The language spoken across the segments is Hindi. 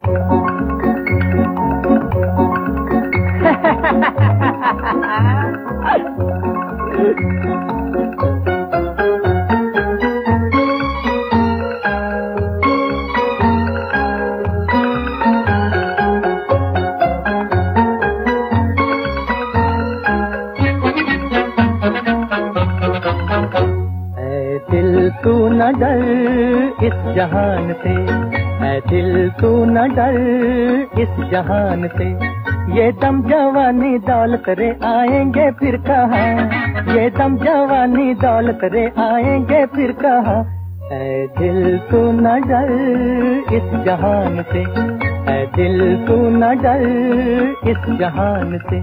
तू न डर इस जहान से, ऐ दिल तू न डर इस जहान से। ये दम जवानी दौलत रे आएंगे फिर कहाँ, ये दम जवानी दौलत रे आएंगे फिर कहाँ। ऐ दिल तू न डर इस जहान से, ऐ दिल तू न डर इस जहान से।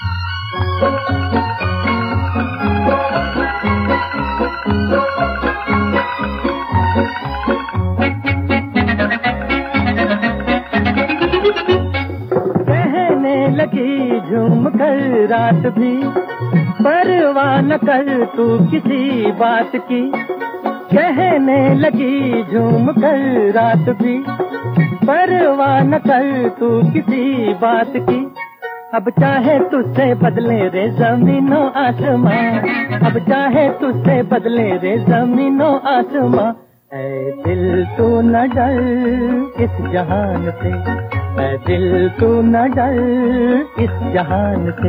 लगी झूम कर रात भी, परवाह न कर तू किसी बात की। कहने लगी झूम कर रात भी, परवाह न कर तू किसी बात की। अब चाहे तुझसे बदले रे जमीनों आसमां, अब चाहे तुझसे बदले रे जमीनों आसमां। ऐ दिल तू न डर इस जहान से, ऐ दिल तू न डर इस जहान से।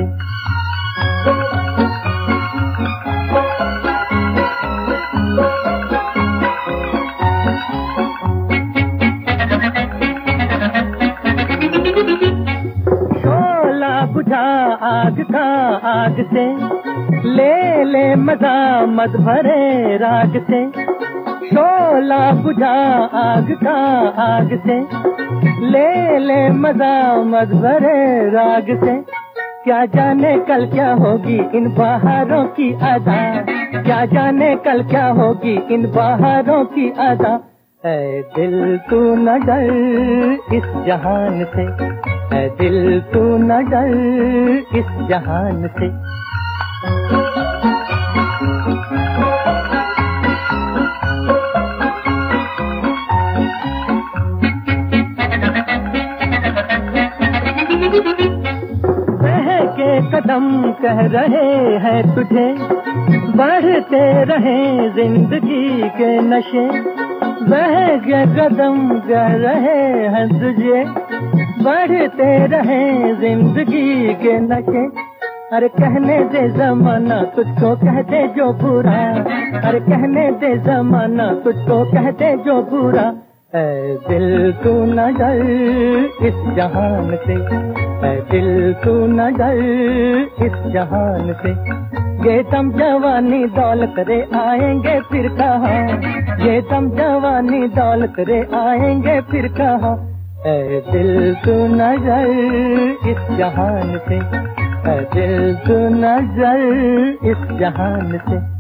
शोला बुझा आग का आग से, ले ले मजा मत भरे राग से। शोला बुझा आग का आग से, ले ले मजा मत भरे राग से। क्या जाने कल क्या होगी इन बहारों की अदा, क्या जाने कल क्या होगी इन बहारों की अदा। ऐ दिल तू न डर इस जहान से, ऐ दिल तू न डर इस जहान से। कदम कह रहे हैं तुझे, बढ़ते रहे जिंदगी के नशे। बह के कदम कह रहे हैं तुझे, बढ़ते रहे जिंदगी के नशे। अरे कहने दे जमाना तुझको कह दे जो बुरा, अरे कहने दे जमाना तुझको कह दे जो बुरा। ऐ दिल तू न डर इस जहान से, ऐ दिल तू न डर इस जहान से। ये दम जवानी दौलत रे आएंगे फिर कहाँ, ये दम जवानी दौलत रे आएंगे फिर कहाँ। ऐ दिल तू न डर इस जहान से, ऐ दिल तू न डर इस जहान से।